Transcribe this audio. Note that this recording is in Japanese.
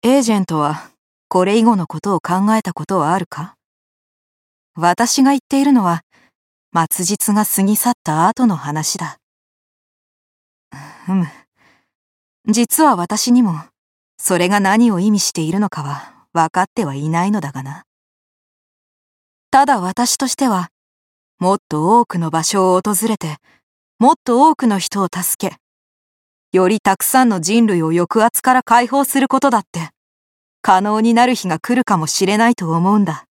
エージェントはこれ以後のことを考えたことはあるか？私が言っているのは末日が過ぎ去った後の話だ。実は私にもそれが何を意味しているのかは分かってはいないのだがな。ただ私としてはもっと多くの場所を訪れてもっと多くの人を助け、よりたくさんの人類を抑圧から解放することだって可能になる日が来るかもしれないと思うんだ。